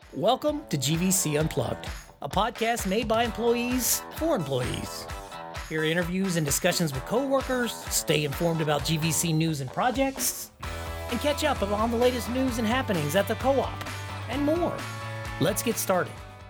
Welcome to GVC Unplugged, a podcast made by employees for employees. Hear interviews and discussions with coworkers, stay informed about GVC news and projects, and catch up on the latest news and happenings at the co-op, and more. Let's get started.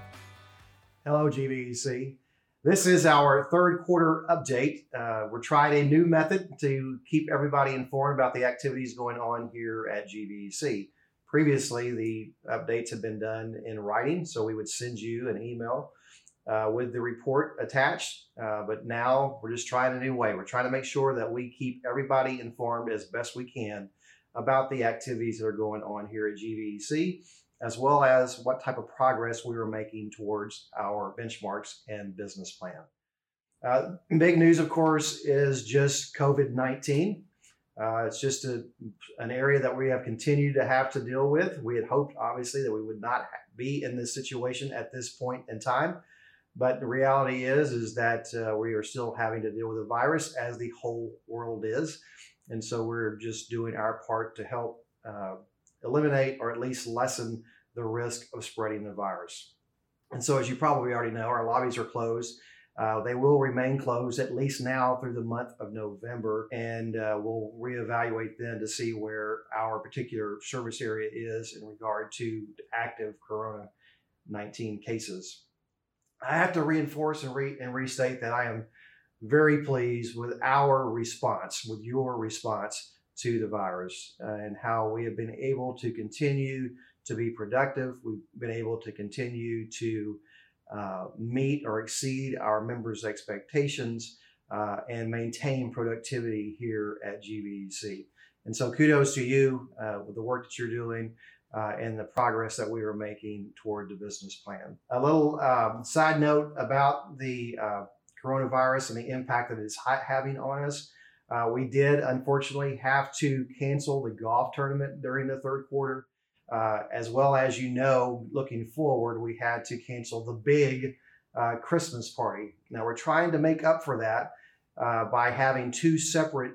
Hello, GVC. This is our third quarter update. We're trying a new method to keep everybody informed about the activities going on here at GVC. Previously, the updates had been done in writing, so we would send you an email with the report attached. But now we're just trying a new way. We're trying to make sure that we keep everybody informed as best we can about the activities that are going on here at GVC, as well as what type of progress we are making towards our benchmarks and business plan. Big news, of course, is just COVID-19. It's just an area that we have continued to have to deal with. We had hoped, obviously, that we would not be in this situation at this point in time. But the reality is that we are still having to deal with the virus as the whole world is. And so we're just doing our part to help eliminate or at least lessen the risk of spreading the virus. And so, as you probably already know, our lobbies are closed. They will remain closed at least now through the month of November, and we'll reevaluate then to see where our particular service area is in regard to active Corona-19 cases. I have to reinforce and restate that I am very pleased with our response, with your response to the virus, and how we have been able to continue to be productive. We've been able to continue to meet or exceed our members' expectations and maintain productivity here at GVC. And so kudos to you with the work that you're doing and the progress that we are making toward the business plan. A little side note about the coronavirus and the impact that it's having on us. We did, unfortunately, have to cancel the golf tournament during the third quarter. As well as, looking forward, we had to cancel the big Christmas party. Now we're trying to make up for that by having two separate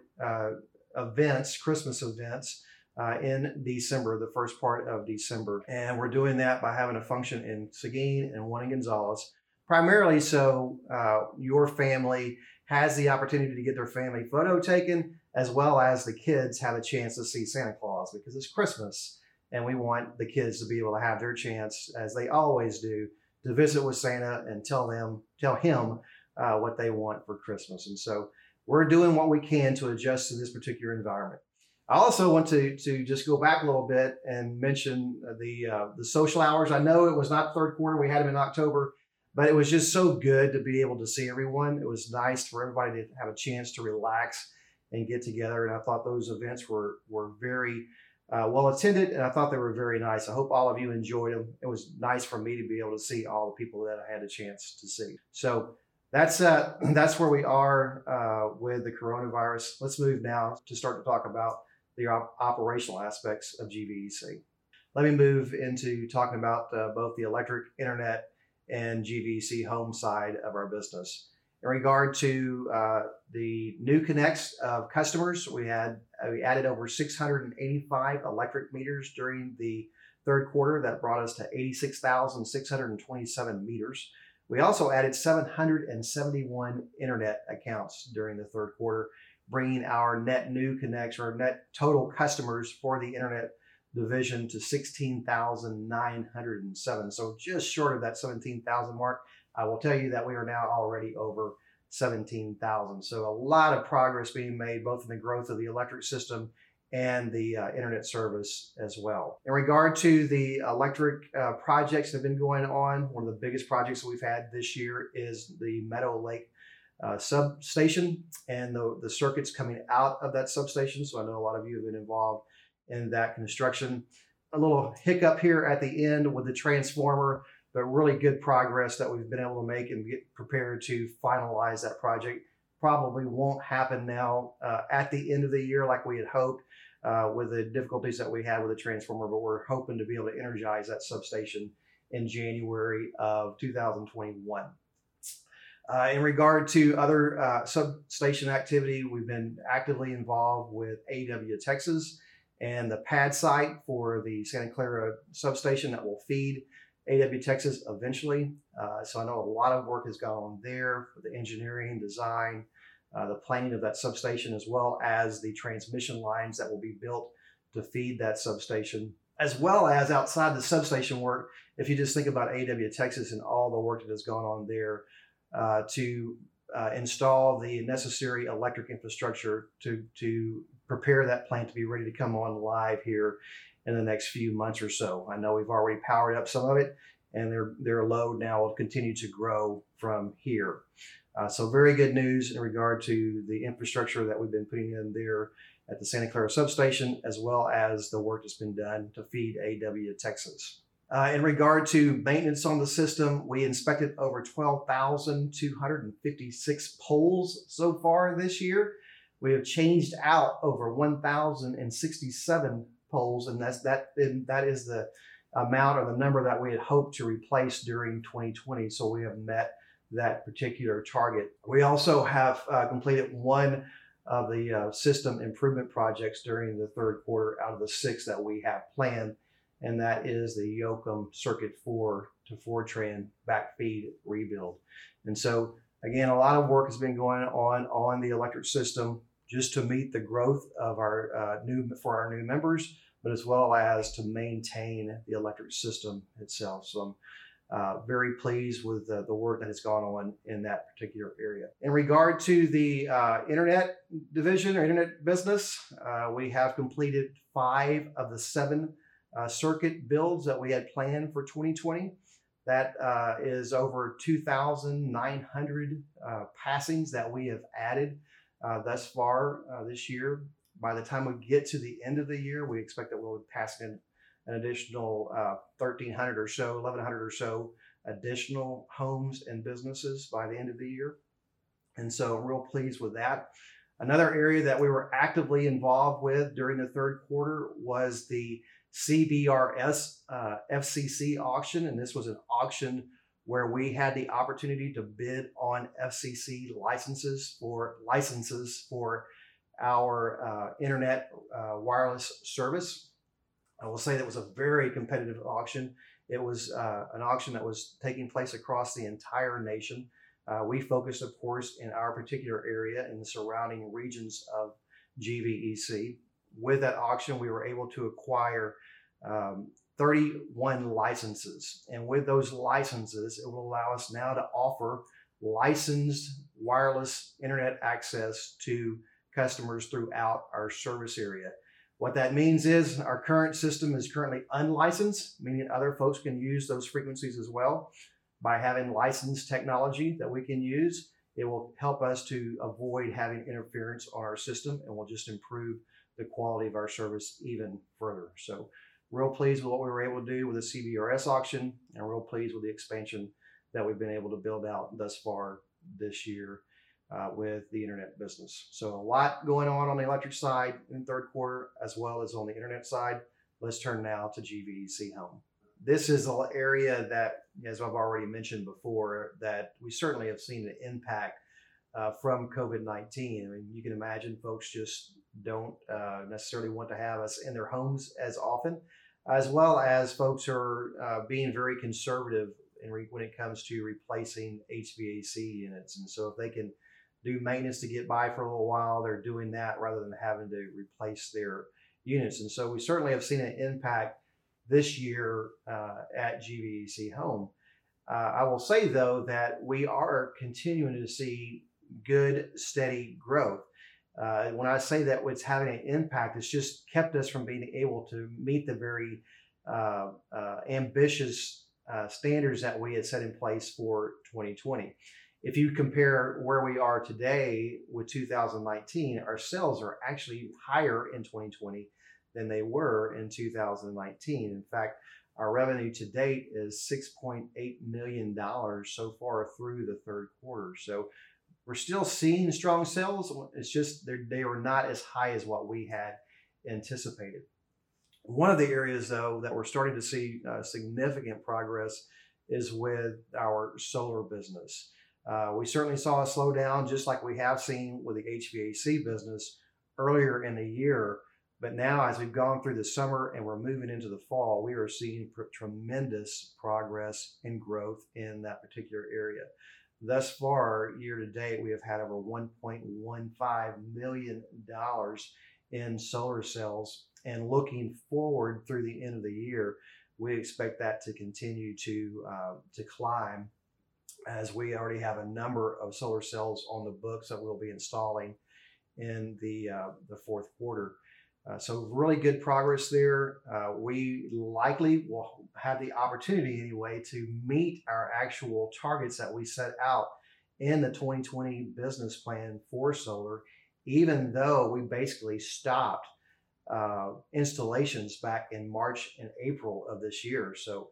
events, Christmas events, in December, the first part of December. And we're doing that by having a function in Seguin and one in Gonzales, primarily so your family has the opportunity to get their family photo taken, as well as the kids have a chance to see Santa Claus, because it's Christmas. And we want the kids to be able to have their chance, as they always do, to visit with Santa and tell him what they want for Christmas. And so we're doing what we can to adjust to this particular environment. I also want to just go back a little bit and mention the social hours. I know it was not third quarter. We had them in October, but it was just so good to be able to see everyone. It was nice for everybody to have a chance to relax and get together. And I thought those events were very well attended, and I thought they were very nice. I hope all of you enjoyed them. It was nice for me to be able to see all the people that I had a chance to see. So that's where we are with the coronavirus. Let's move now to start to talk about the operational aspects of GVC. Let me move into talking about both the electric, internet, and GVC home side of our business. In regard to the new connects of customers, we added over 685 electric meters during the third quarter. That brought us to 86,627 meters. We also added 771 internet accounts during the third quarter, bringing our net new connects, or net total customers for the internet division, to 16,907. So just short of that 17,000 mark. I will tell you that we are now already over 17,000. So a lot of progress being made, both in the growth of the electric system and the internet service as well. In regard to the electric projects that have been going on, one of the biggest projects that we've had this year is the Meadow Lake substation and the circuits coming out of that substation. So I know a lot of you have been involved in that construction. A little hiccup here at the end with the transformer, but really good progress that we've been able to make and get prepared to finalize that project. Probably won't happen now at the end of the year like we had hoped with the difficulties that we had with the transformer, but we're hoping to be able to energize that substation in January of 2021. In regard to other substation activity, we've been actively involved with AW Texas and the pad site for the Santa Clara substation that will feed AW Texas eventually. So I know a lot of work has gone on there for the engineering, design, the planning of that substation, as well as the transmission lines that will be built to feed that substation, as well as outside the substation work. If you just think about AW Texas and all the work that has gone on there to install the necessary electric infrastructure to prepare that plant to be ready to come on live here in the next few months or so. I know we've already powered up some of it, and their load now will continue to grow from here. So very good news in regard to the infrastructure that we've been putting in there at the Santa Clara substation, as well as the work that's been done to feed AW Texas. In regard to maintenance on the system, we inspected over 12,256 poles so far this year. We have changed out over 1,067 poles, and that is the amount or the number that we had hoped to replace during 2020. So we have met that particular target. We also have completed one of the system improvement projects during the third quarter out of the 6 that we have planned, and that is the Yoakum Circuit 4 to Fortran backfeed rebuild. And so again, a lot of work has been going on the electric system just to meet the growth of our new members, but as well as to maintain the electric system itself. So I'm very pleased with the work that has gone on in that particular area. In regard to the internet division or internet business, we have completed 5 of the 7 circuit builds that we had planned for 2020. That is over 2,900 passings that we have added thus far this year. By the time we get to the end of the year, we expect that we'll be passing an additional 1,300 or so, 1,100 or so additional homes and businesses by the end of the year. And so real pleased with that. Another area that we were actively involved with during the third quarter was the CBRS FCC auction. And this was an auction where we had the opportunity to bid on FCC licenses for our internet wireless service. I will say that was a very competitive auction. It was an auction that was taking place across the entire nation. We focused, of course, in our particular area in the surrounding regions of GVEC. With that auction, we were able to acquire 31 licenses. And with those licenses, it will allow us now to offer licensed wireless internet access to customers throughout our service area. What that means is our current system is currently unlicensed, meaning other folks can use those frequencies as well. By having licensed technology that we can use, it will help us to avoid having interference on our system, and will just improve the quality of our service even further. So real pleased with what we were able to do with the CBRS auction, and real pleased with the expansion that we've been able to build out thus far this year with the internet business. So a lot going on the electric side in third quarter, as well as on the internet side. Let's turn now to GVEC Home. This is an area that, as I've already mentioned before, that we certainly have seen an impact from COVID-19. I mean, you can imagine folks just don't necessarily want to have us in their homes as often, as well as folks are being very conservative when it comes to replacing HVAC units. And so if they can do maintenance to get by for a little while, they're doing that rather than having to replace their units. And so we certainly have seen an impact this year at GVEC Home. I will say, though, that we are continuing to see good, steady growth. When I say that it's having an impact, it's just kept us from being able to meet the very ambitious standards that we had set in place for 2020. If you compare where we are today with 2019, our sales are actually higher in 2020 than they were in 2019. In fact, our revenue to date is $6.8 million so far through the third quarter. So we're still seeing strong sales. It's just they were not as high as what we had anticipated. One of the areas, though, that we're starting to see significant progress is with our solar business. We certainly saw a slowdown, just like we have seen with the HVAC business earlier in the year. But now, as we've gone through the summer and we're moving into the fall, we are seeing tremendous progress and growth in that particular area. Thus far, year to date, we have had over $1.15 million in solar cells. And looking forward through the end of the year, we expect that to continue to climb, as we already have a number of solar cells on the books that we'll be installing in the fourth quarter. So really good progress there. We likely will have the opportunity anyway to meet our actual targets that we set out in the 2020 business plan for solar, even though we basically stopped installations back in March and April of this year. So,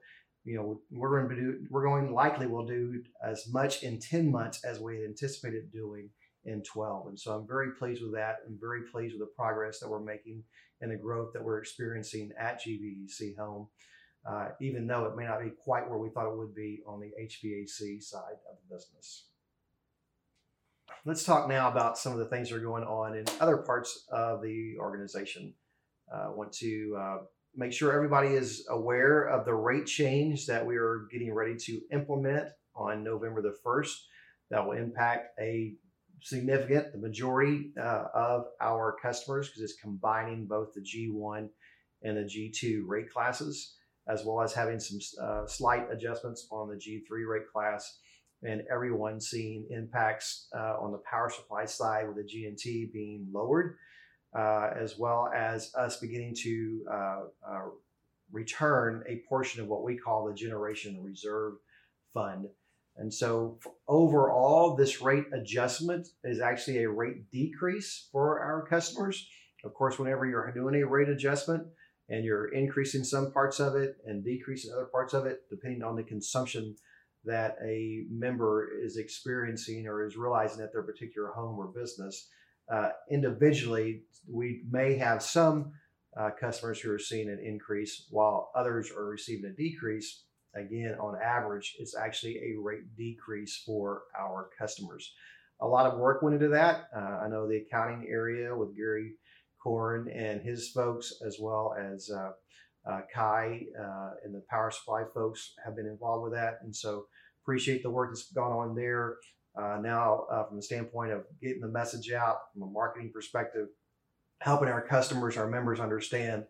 we'll do as much in 10 months as we had anticipated doing in 12. And so I'm very pleased with that. I'm very pleased with the progress that we're making and the growth that we're experiencing at GVEC Home, even though it may not be quite where we thought it would be on the HVAC side of the business. Let's talk now about some of the things that are going on in other parts of the organization. I want to make sure everybody is aware of the rate change that we are getting ready to implement on November the 1st. That will impact the majority of our customers, because it's combining both the G1 and the G2 rate classes, as well as having some slight adjustments on the G3 rate class, and everyone seeing impacts on the power supply side with the G&T being lowered, as well as us beginning to return a portion of what we call the Generation Reserve Fund. And so overall, this rate adjustment is actually a rate decrease for our customers. Of course, whenever you're doing a rate adjustment and you're increasing some parts of it and decreasing other parts of it, depending on the consumption that a member is experiencing or is realizing at their particular home or business, individually, we may have some customers who are seeing an increase while others are receiving a decrease. Again, on average, it's actually a rate decrease for our customers. A lot of work went into that. I know the accounting area with Gary Korn and his folks, as well as Kai and the power supply folks have been involved with that. And so appreciate the work that's gone on there. Now, from the standpoint of getting the message out from a marketing perspective, helping our customers, our members understand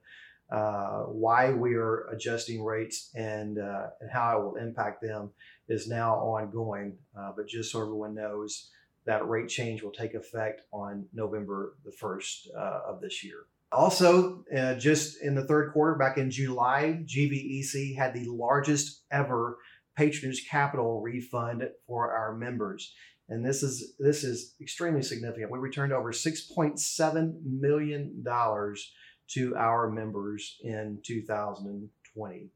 why we are adjusting rates and how it will impact them is now ongoing. But just so everyone knows, that rate change will take effect on November the 1st of this year. Also, just in the third quarter, back in July, GVEC had the largest ever patronage capital refund for our members. And this is extremely significant. We returned over $6.7 million to our members in 2020.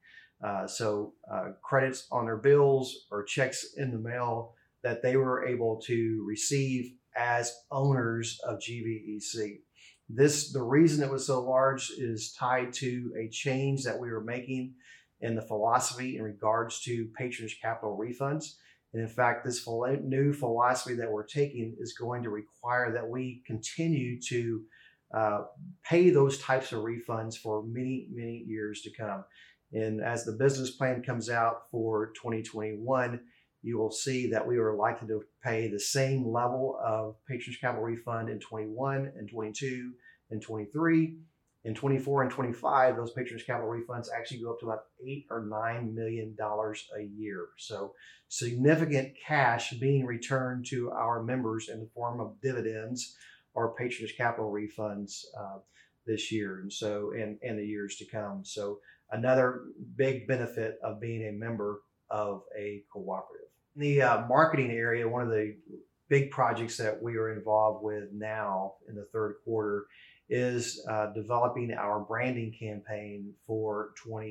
So credits on their bills or checks in the mail that they were able to receive as owners of GVEC. The reason it was so large is tied to a change that we were making in the philosophy in regards to patronage capital refunds. And in fact, this new philosophy that we're taking is going to require that we continue to pay those types of refunds for many, many years to come. And as the business plan comes out for 2021, you will see that we are likely to pay the same level of patronage capital refund in 21 and 22 and 23. In 24 and 25, those patronage capital refunds actually go up to about $8 or $9 million a year. So significant cash being returned to our members in the form of dividends or patronage capital refunds this year and so and the years to come. So another big benefit of being a member of a cooperative. In the marketing area, one of the big projects that we are involved with now in the third quarter is developing our branding campaign for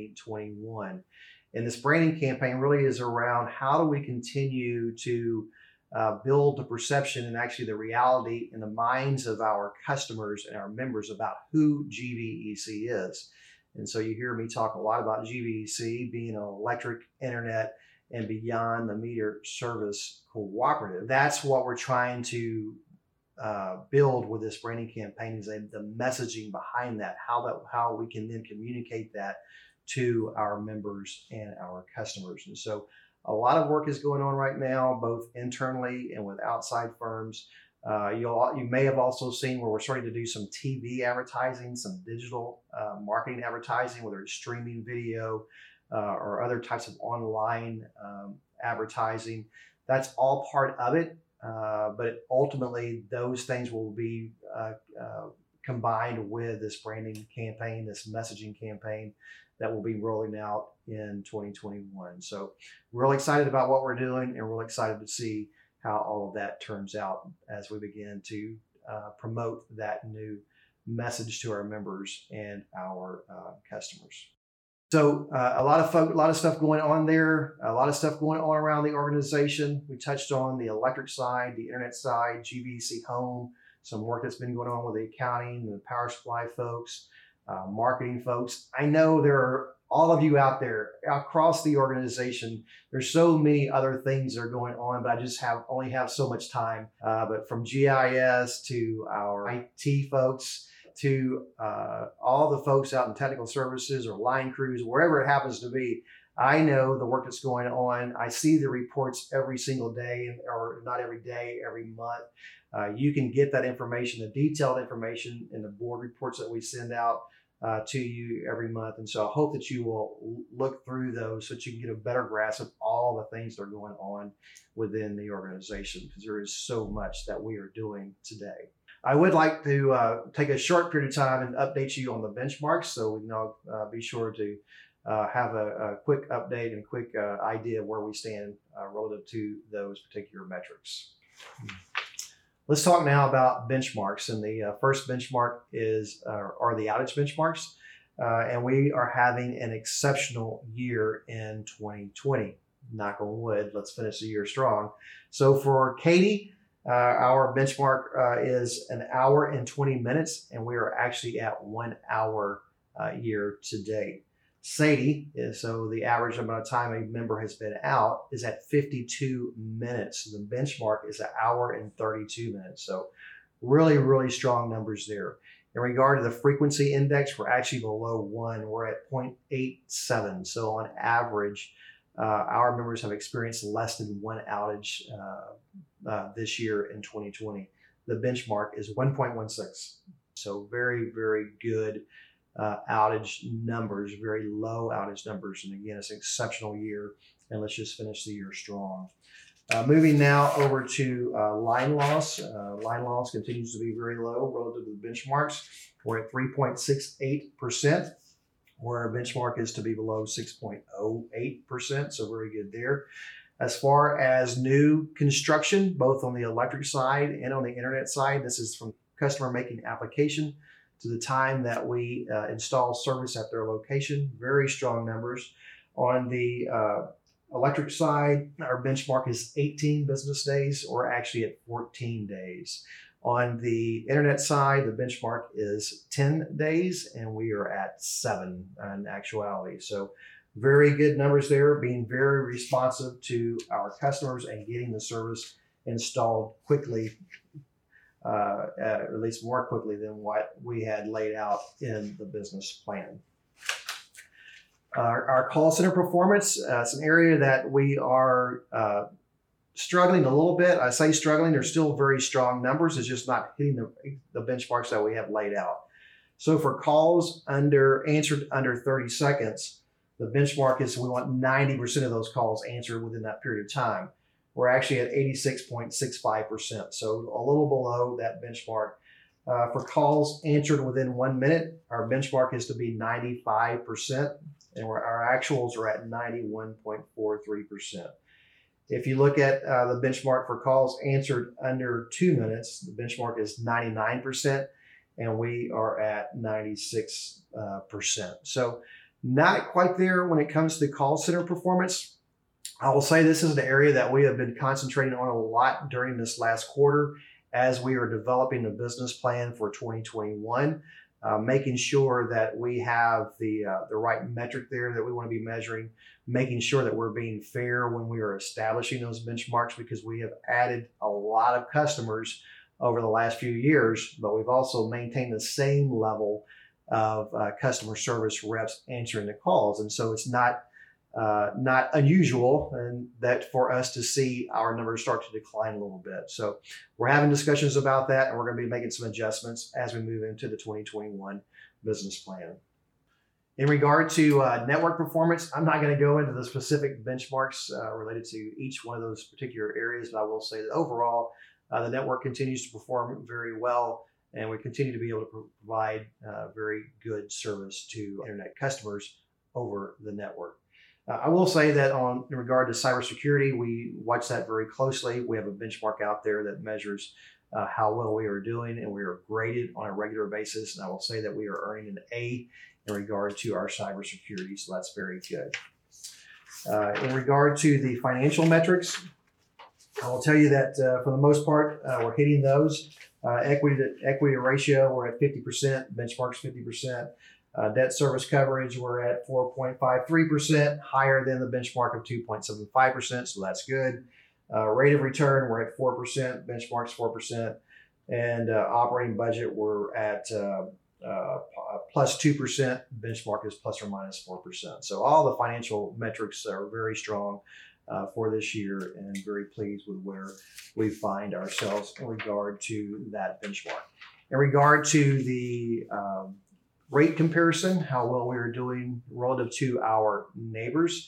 2021. And this branding campaign really is around how do we continue to build the perception and actually the reality in the minds of our customers and our members about who GVEC is. And so you hear me talk a lot about GVEC being an electric, internet, and beyond the meter service cooperative. That's what we're trying to build with this branding campaign is the messaging behind that, how we can then communicate that to our members and our customers. And so a lot of work is going on right now, both internally and with outside firms. You may have also seen where we're starting to do some TV advertising, some digital marketing advertising, whether it's streaming video or other types of online advertising. That's all part of it, but ultimately those things will be combined with this branding campaign, this messaging campaign that will be rolling out in 2021. So we're really excited about what we're doing, and we're excited to see how all of that turns out as we begin to promote that new message to our members and our customers. So a lot of stuff going on there, a lot of stuff going on around the organization. We touched on the electric side, the internet side, GVC Home, some work that's been going on with the accounting, the power supply folks, marketing folks. I know there are all of you out there across the organization. There's so many other things that are going on, but I just only have so much time. But from GIS to our IT folks to all the folks out in technical services or line crews, wherever it happens to be, I know the work that's going on. I see the reports every single day, or not every day, every month. You can get that information, the detailed information in the board reports that we send out to you every month. And so I hope that you will look through those so that you can get a better grasp of all the things that are going on within the organization, because there is so much that we are doing today. I would like to take a short period of time and update you on the benchmarks, so we can all be sure to have a quick update and quick idea of where we stand relative to those particular metrics. Let's talk now about benchmarks, and the first benchmark are the outage benchmarks, and we are having an exceptional year in 2020. Knock on wood, let's finish the year strong. So for Katy, our benchmark is 1 hour and 20 minutes, and we are actually at 1 hour year to date. Sadie, so the average amount of time a member has been out is at 52 minutes. The benchmark is 1 hour and 32 minutes. So really, really strong numbers there. In regard to the frequency index, we're actually below 1. We're at 0.87. So on average, our members have experienced less than 1 outage this year in 2020. The benchmark is 1.16. So very, very good outage numbers, very low outage numbers. And again, it's an exceptional year, and let's just finish the year strong. Moving now over to line loss. Line loss continues to be very low relative to the benchmarks. We're at 3.68%, where our benchmark is to be below 6.08%, so very good there. As far as new construction, both on the electric side and on the internet side, this is from customer making application to the time that we install service at their location. Very strong numbers. On the electric side, our benchmark is 18 business days, or actually at 14 days. On the internet side, the benchmark is 10 days, and we are at 7 in actuality. So very good numbers there, being very responsive to our customers and getting the service installed quickly, at least more quickly than what we had laid out in the business plan. Our call center performance, it's an area that we are struggling a little bit. I say struggling, there's still very strong numbers. It's just not hitting the benchmarks that we have laid out. So for calls answered under 30 seconds, the benchmark is we want 90% of those calls answered within that period of time. We're actually at 86.65%, so a little below that benchmark. For calls answered within 1 minute, our benchmark is to be 95%, and our actuals are at 91.43%. If you look at the benchmark for calls answered under 2 minutes, the benchmark is 99%, and we are at 96%. So not quite there when it comes to call center performance. I will say this is an area that we have been concentrating on a lot during this last quarter as we are developing the business plan for 2021, making sure that we have the right metric there that we want to be measuring, making sure that we're being fair when we are establishing those benchmarks, because we have added a lot of customers over the last few years, but we've also maintained the same level of customer service reps answering the calls. And so it's not unusual and that for us to see our numbers start to decline a little bit. So we're having discussions about that, and we're going to be making some adjustments as we move into the 2021 business plan. In regard to network performance, I'm not going to go into the specific benchmarks related to each one of those particular areas, but I will say that overall, the network continues to perform very well, and we continue to be able to provide very good service to internet customers over the network. I will say that in regard to cybersecurity, we watch that very closely. We have a benchmark out there that measures how well we are doing, and we are graded on a regular basis. And I will say that we are earning an A in regard to our cybersecurity, so that's very good. In regard to the financial metrics, I will tell you that for the most part, we're hitting those. Equity ratio, we're at 50%, benchmark's 50%. Debt service coverage, we're at 4.53%, higher than the benchmark of 2.75%, so that's good. Rate of return, we're at 4%, benchmark's 4%. And operating budget, we're at plus 2%, benchmark is plus or minus 4%. So all the financial metrics are very strong for this year, and very pleased with where we find ourselves in regard to that benchmark. In regard to the rate comparison, how well we are doing relative to our neighbors,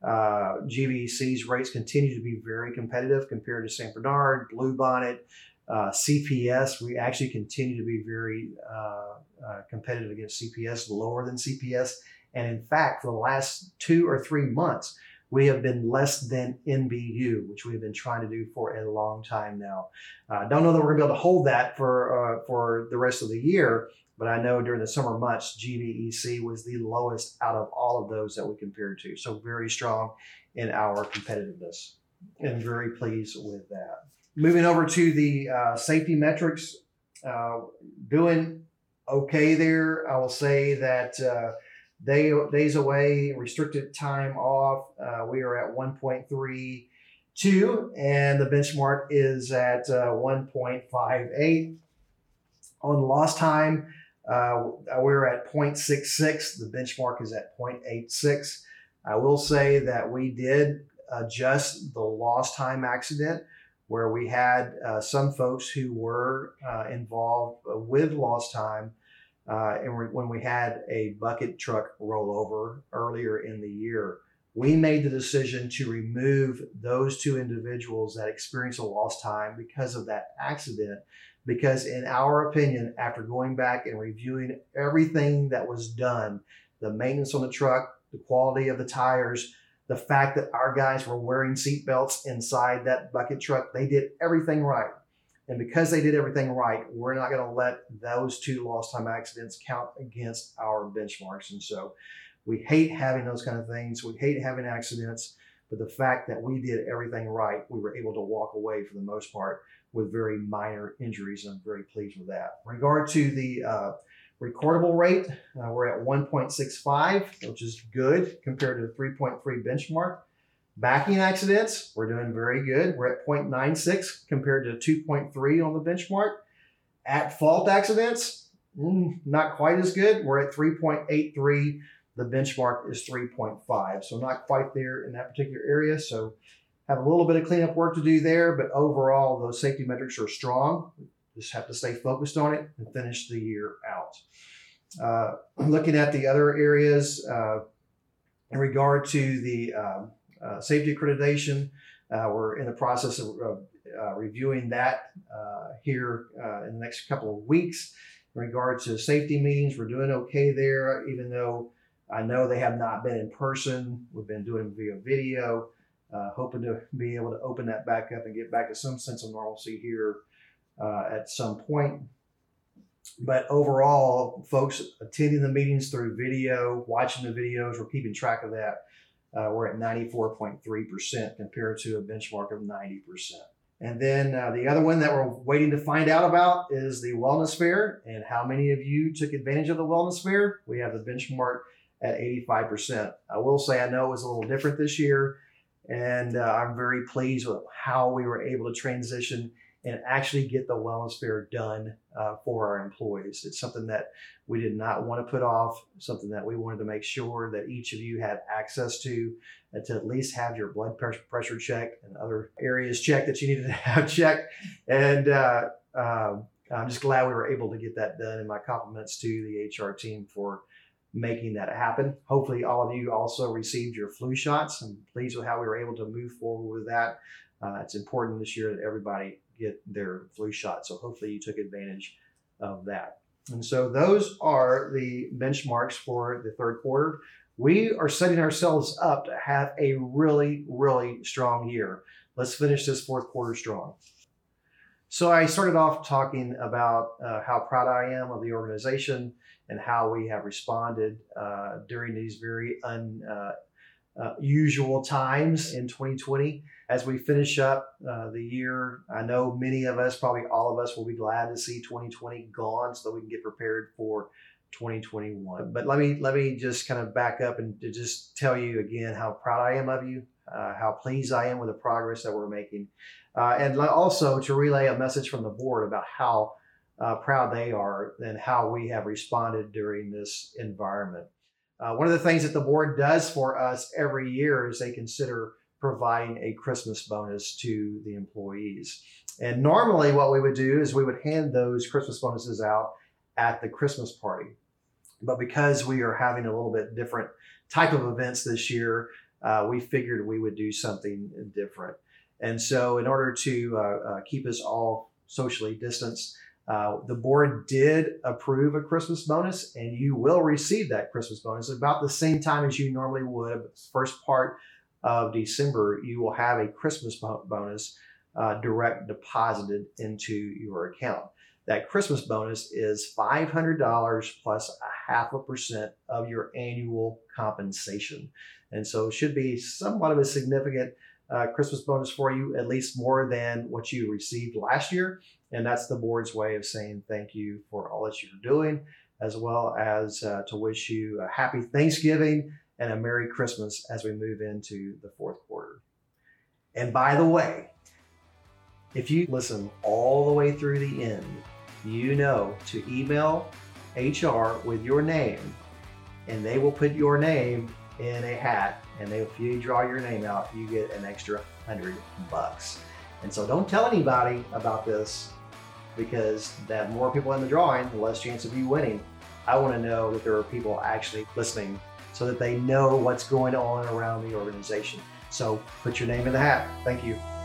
GVEC's rates continue to be very competitive compared to St. Bernard, Bluebonnet, CPS. We actually continue to be very competitive against CPS, lower than CPS. And in fact, for the last 2 or 3 months, we have been less than NBU, which we've been trying to do for a long time now. Don't know that we're going to be able to hold that for the rest of the year, but I know during the summer months, GVEC was the lowest out of all of those that we compared to. So very strong in our competitiveness, and very pleased with that. Moving over to the safety metrics, doing okay there. I will say that days away, restricted time off, we are at 1.32, and the benchmark is at 1.58. On lost time, we're at 0.66. The benchmark is at 0.86. I will say that we did adjust the lost time accident, where we had some folks who were involved with lost time, and when we had a bucket truck rollover earlier in the year. We made the decision to remove those 2 individuals that experienced a lost time because of that accident, because in our opinion, after going back and reviewing everything that was done, the maintenance on the truck, the quality of the tires, the fact that our guys were wearing seat belts inside that bucket truck, they did everything right. And because they did everything right, we're not going to let those 2 lost time accidents count against our benchmarks. And so we hate having those kind of things. We hate having accidents, but the fact that we did everything right, we were able to walk away for the most part with very minor injuries, and I'm very pleased with that. In regard to the recordable rate, we're at 1.65, which is good compared to the 3.3 benchmark. Backing accidents, we're doing very good. We're at 0.96 compared to 2.3 on the benchmark. At fault accidents, not quite as good. We're at 3.83. The benchmark is 3.5. So not quite there in that particular area. So have a little bit of cleanup work to do there, but overall, those safety metrics are strong. Just have to stay focused on it and finish the year out. Looking at the other areas, in regard to the safety accreditation, we're in the process of reviewing that here in the next couple of weeks. In regard to safety meetings, we're doing okay there, even though I know they have not been in person. We've been doing via video, hoping to be able to open that back up and get back to some sense of normalcy here at some point. But overall, folks attending the meetings through video, watching the videos, we're keeping track of that. We're at 94.3% compared to a benchmark of 90%. And then the other one that we're waiting to find out about is the wellness fair, and how many of you took advantage of the wellness fair. We have the benchmark at 85%. I will say I know it was a little different this year, and I'm very pleased with how we were able to transition and actually get the wellness fair done for our employees. It's something that we did not want to put off, something that we wanted to make sure that each of you had access to, and to at least have your blood pressure checked and other areas checked that you needed to have checked. And I'm just glad we were able to get that done, and my compliments to the HR team for making that happen. Hopefully all of you also received your flu shots. I'm pleased with how we were able to move forward with that. It's important this year that everybody get their flu shot. So hopefully you took advantage of that. And so those are the benchmarks for the third quarter. We are setting ourselves up to have a really, really strong year. Let's finish this fourth quarter strong. So I started off talking about how proud I am of the organization and how we have responded during these very unusual times in 2020. As we finish up the year, I know many of us, probably all of us, will be glad to see 2020 gone so that we can get prepared for 2021. But let me just kind of back up and to just tell you again how proud I am of you, how pleased I am with the progress that we're making. And also to relay a message from the board about how proud they are and how we have responded during this environment. One of the things that the board does for us every year is they consider providing a Christmas bonus to the employees. And normally what we would do is we would hand those Christmas bonuses out at the Christmas party. But because we are having a little bit different type of events this year, we figured we would do something different. And so in order to keep us all socially distanced, the board did approve a Christmas bonus, and you will receive that Christmas bonus about the same time as you normally would. First part of December, you will have a Christmas bonus direct deposited into your account. That Christmas bonus is $500 plus 0.5% of your annual compensation. And so it should be somewhat of a significant Christmas bonus for you, at least more than what you received last year. And that's the board's way of saying thank you for all that you're doing, as well as to wish you a happy Thanksgiving and a Merry Christmas as we move into the fourth quarter. And by the way, if you listen all the way through the end, you know to email HR with your name, and they will put your name in a hat, and if you draw your name out, you get an extra $100. And so don't tell anybody about this, because the more people in the drawing, the less chance of you winning. I want to know that there are people actually listening so that they know what's going on around the organization. So put your name in the hat. Thank you.